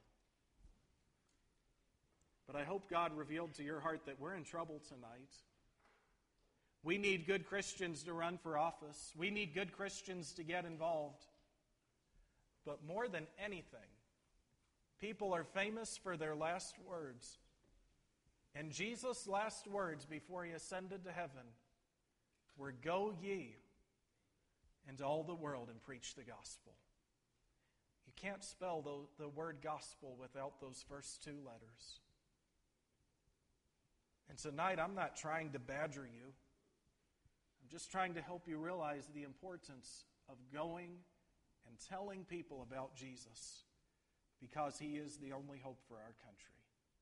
But I hope God revealed to your heart that we're in trouble tonight. We need good Christians to run for office. We need good Christians to get involved. But more than anything, people are famous for their last words. And Jesus' last words before he ascended to heaven were, "Go ye into all the world and preach the gospel." You can't spell the word gospel without those first two letters. And tonight, I'm not trying to badger you. I'm just trying to help you realize the importance of going and telling people about Jesus, because he is the only hope for our country.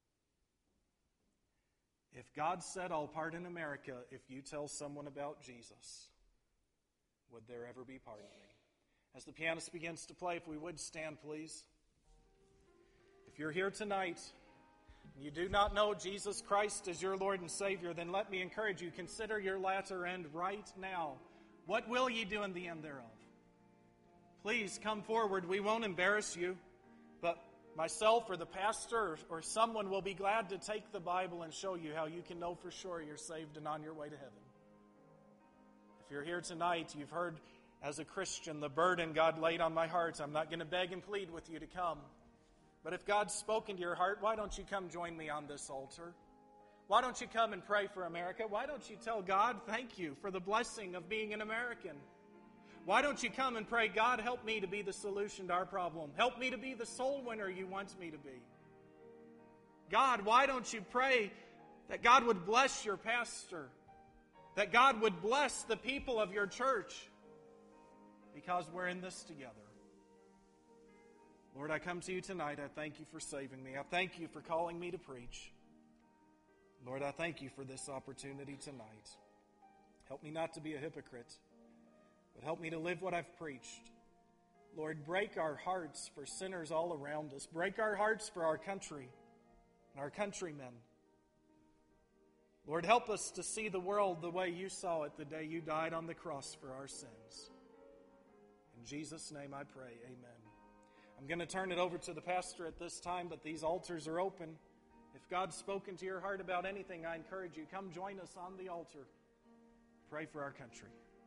If God said, I'll pardon America if you tell someone about Jesus, would there ever be pardoning? As the pianist begins to play, if we would stand, please. If you're here tonight and you do not know Jesus Christ as your Lord and Savior, then let me encourage you, consider your latter end right now. What will ye do in the end thereof? Please come forward. We won't embarrass you, but myself or the pastor or someone will be glad to take the Bible and show you how you can know for sure you're saved and on your way to heaven. If you're here tonight, you've heard as a Christian the burden God laid on my heart. I'm not going to beg and plead with you to come. But if God's spoken to your heart, why don't you come join me on this altar? Why don't you come and pray for America? Why don't you tell God, thank you for the blessing of being an American? Why don't you come and pray, God, help me to be the solution to our problem. Help me to be the soul winner you want me to be. God, why don't you pray that God would bless your pastor, that God would bless the people of your church, because we're in this together. Lord, I come to you tonight. I thank you for saving me. I thank you for calling me to preach. Lord, I thank you for this opportunity tonight. Help me not to be a hypocrite, but help me to live what I've preached. Lord, break our hearts for sinners all around us. Break our hearts for our country and our countrymen. Lord, help us to see the world the way you saw it the day you died on the cross for our sins. In Jesus' name I pray, amen. I'm going to turn it over to the pastor at this time, but these altars are open. If God's spoken to your heart about anything, I encourage you, come join us on the altar. Pray for our country.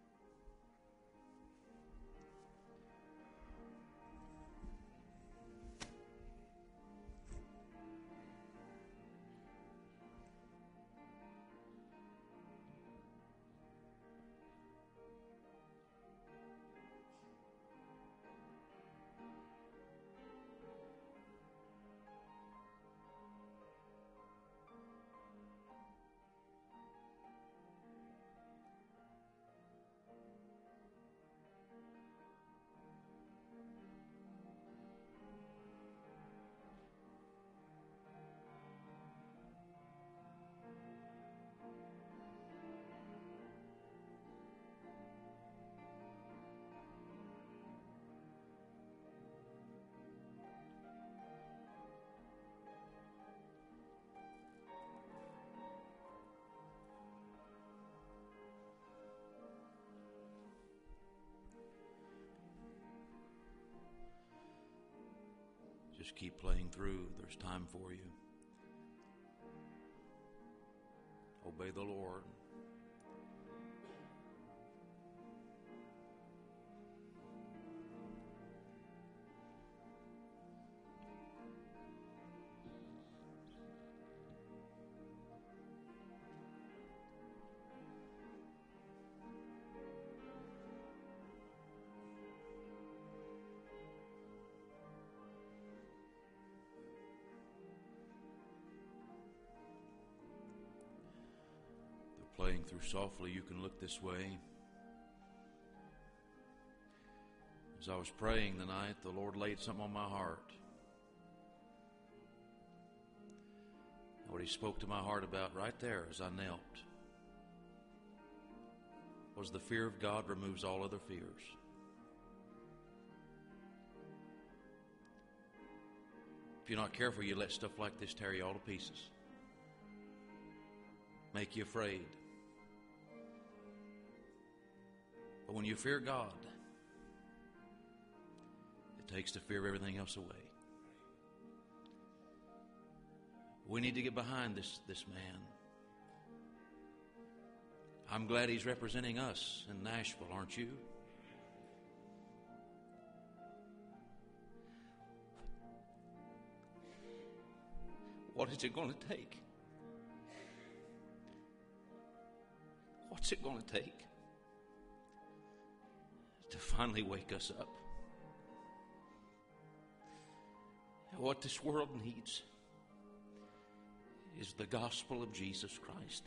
Just keep playing through. There's time for you. Obey the Lord. Playing through softly, you can look this way. As I was praying tonight, the Lord laid something on my heart. What He spoke to my heart about right there as I knelt was the fear of God removes all other fears. If you're not careful, you let stuff like this tear you all to pieces. Make you afraid. But when you fear God, it takes the fear of everything else away. We need to get behind this man. I'm glad he's representing us in Nashville, aren't you? What is it going to take? What's it going to take to finally wake us up? What this world needs is the gospel of Jesus Christ.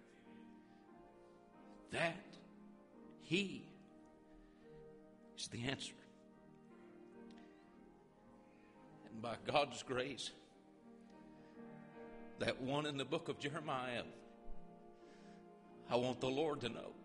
That He is the answer. And by God's grace, that one in the book of Jeremiah, I want the Lord to know.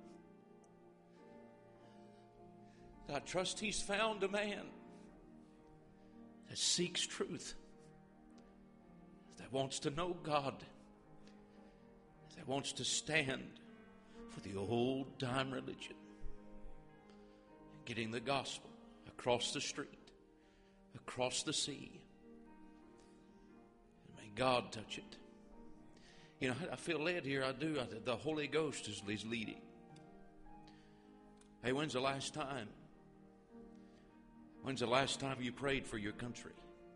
I trust He's found a man that seeks truth, that wants to know God, that wants to stand for the old-time religion, getting the gospel across the street, across the sea. And may God touch it. You know, I feel led here. I do. The Holy Ghost is leading. Hey, when's the last time? When's the last time you prayed for your country?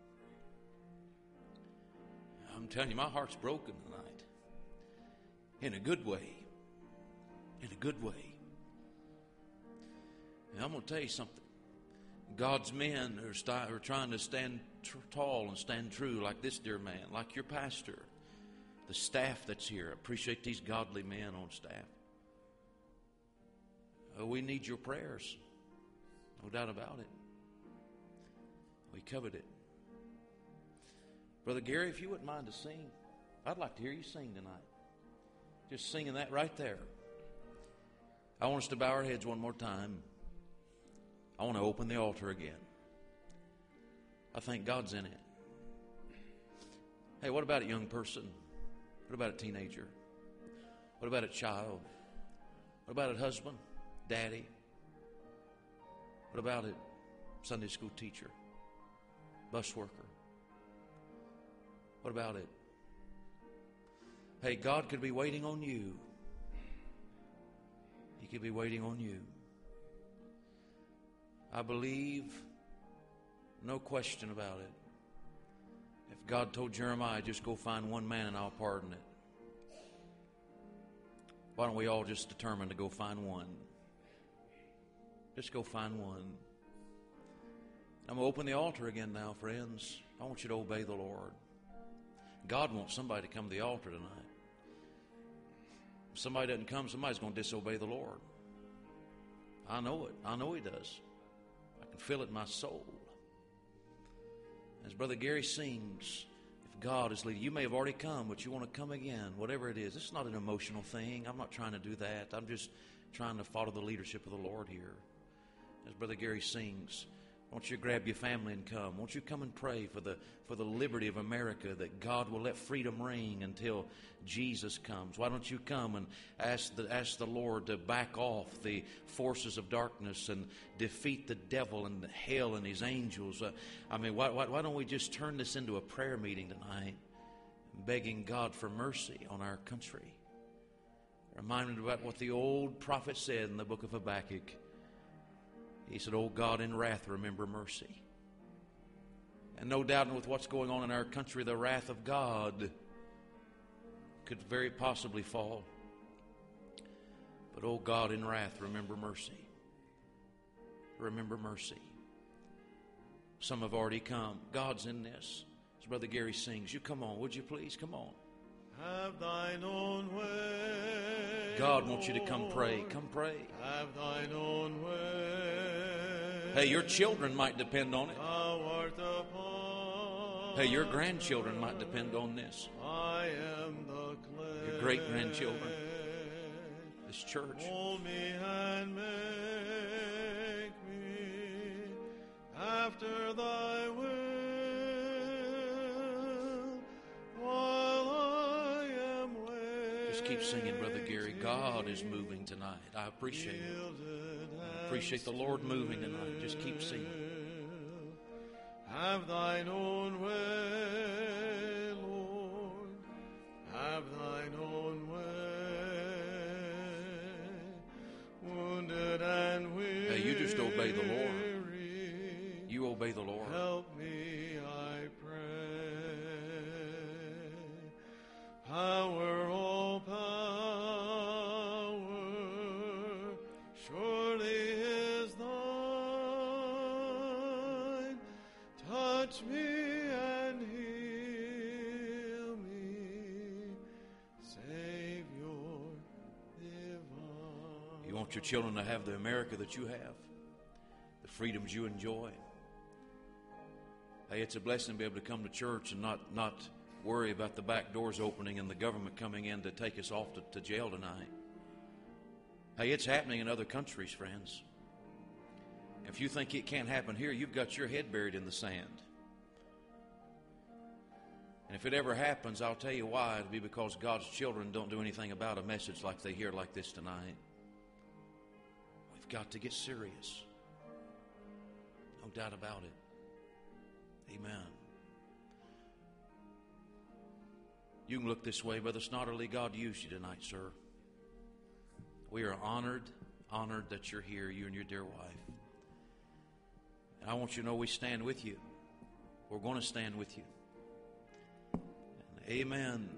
I'm telling you, my heart's broken tonight. In a good way. In a good way. And I'm going to tell you something. God's men are trying to stand tall and stand true like this dear man, like your pastor, the staff that's here. I appreciate these godly men on staff. We need your prayers. No doubt about it. We covet it. Brother Gary, if you wouldn't mind to sing, I'd like to hear you sing tonight. Just singing that right there. I want us to bow our heads one more time. I want to open the altar again. I think God's in it. Hey, what about a young person? What about a teenager? What about a child? What about a husband, daddy? What about a Sunday school teacher, bus worker? What about it? Hey, God could be waiting on you. He could be waiting on you. I believe, no question about it, if God told Jeremiah, just go find one man and I'll pardon it, why don't we all just determine to go find one? Just go find one. I'm going to open the altar again now, friends. I want you to obey the Lord. God wants somebody to come to the altar tonight. If somebody doesn't come, somebody's going to disobey the Lord. I know it. I know He does. I can feel it in my soul. As Brother Gary sings, if God is leading, you may have already come, but you want to come again, whatever it is. It's not an emotional thing. I'm not trying to do that. I'm just trying to follow the leadership of the Lord here. As Brother Gary sings, won't you grab your family and come? Won't you come and pray for the liberty of America, that God will let freedom ring until Jesus comes? Why don't you come and ask the Lord to back off the forces of darkness and defeat the devil and hell and his angels? Why don't we just turn this into a prayer meeting tonight, begging God for mercy on our country? Remind me about what the old prophet said in the book of Habakkuk. He said, "Oh God, in wrath, remember mercy." And no doubt with what's going on in our country, the wrath of God could very possibly fall. But oh God, in wrath, remember mercy. Remember mercy. Some have already come. God's in this. As Brother Gary sings, you come on, would you please? Come on. Have thine own way. God wants you to come pray. Come pray. Have thine own way. Hey, your children might depend on it. Thou art upon. Hey, your grandchildren might depend on this. I am the clay. Your great-grandchildren. This church. Mold me and make me after thy will, while I am waiting. Just keep singing, Brother Gary. God is moving tonight. I appreciate it. I appreciate the Lord moving tonight. Just keep singing. Have thine own way, Lord. Have thine own way. Wounded and weary. Hey, you just obey the Lord. You obey the Lord. Help me, I pray. Power, all power, surely is thine. Touch me and heal me, Savior divine. You want your children to have the America that you have, the freedoms you enjoy. Hey, it's a blessing to be able to come to church and not worry about the back doors opening and the government coming in to take us off to jail tonight. Hey, it's happening in other countries, friends. If you think it can't happen here, you've got your head buried in the sand. And if it ever happens, I'll tell you why. It'll be because God's children don't do anything about a message like they hear like this tonight. We've got to get serious. No doubt about it. Amen. You can look this way, Brother Snodderly. God used you tonight, sir. We are honored that you're here, you and your dear wife. And I want you to know we stand with you. We're going to stand with you. And amen.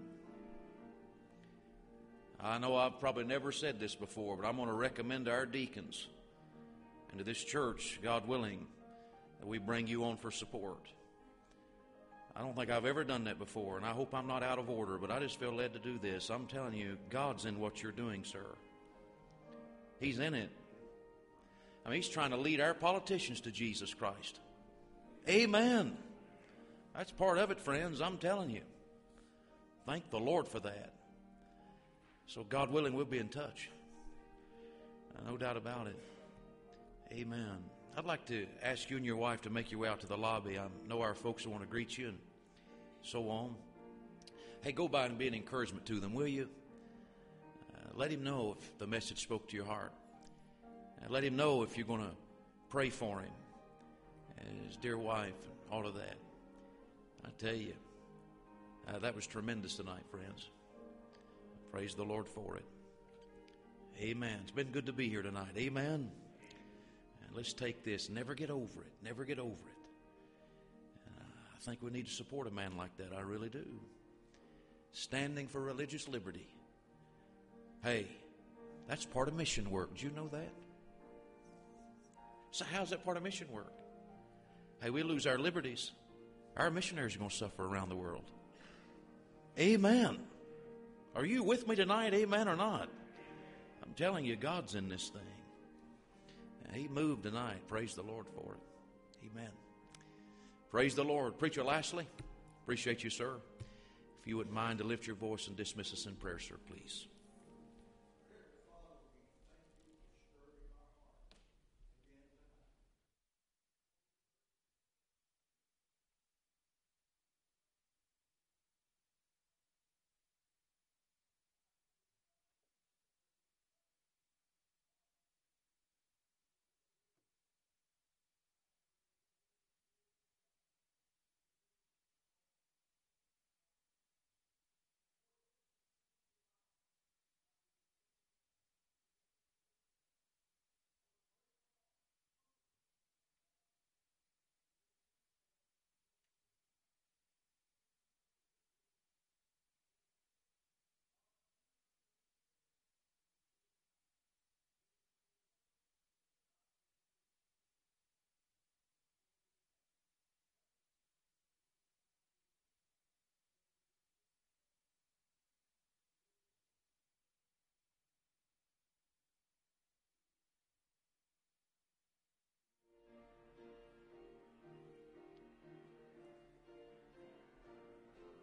I know I've probably never said this before, but I'm going to recommend to our deacons and to this church, God willing, that we bring you on for support. I don't think I've ever done that before, and I hope I'm not out of order, but I just feel led to do this. I'm telling you, God's in what you're doing, sir. He's in it. I mean, He's trying to lead our politicians to Jesus Christ. Amen. That's part of it, friends. I'm telling you. Thank the Lord for that. So, God willing, we'll be in touch. No doubt about it. Amen. I'd like to ask you and your wife to make your way out to the lobby. I know our folks will want to greet you and so on. Hey, go by and be an encouragement to them, will you? Let him know if the message spoke to your heart. Let him know if you're going to pray for him and his dear wife and all of that. I tell you, that was tremendous tonight, friends. Praise the Lord for it. Amen. It's been good to be here tonight. Amen. Let's take this. Never get over it. Never get over it. I think we need to support a man like that. I really do. Standing for religious liberty. Hey, that's part of mission work. Did you know that? So how's that part of mission work? Hey, we lose our liberties. Our missionaries are going to suffer around the world. Amen. Are you with me tonight? Amen or not? I'm telling you, God's in this thing. He moved tonight. Praise the Lord for it. Amen. Praise the Lord. Preacher Lashley, appreciate you, sir. If you wouldn't mind to lift your voice and dismiss us in prayer, sir, please.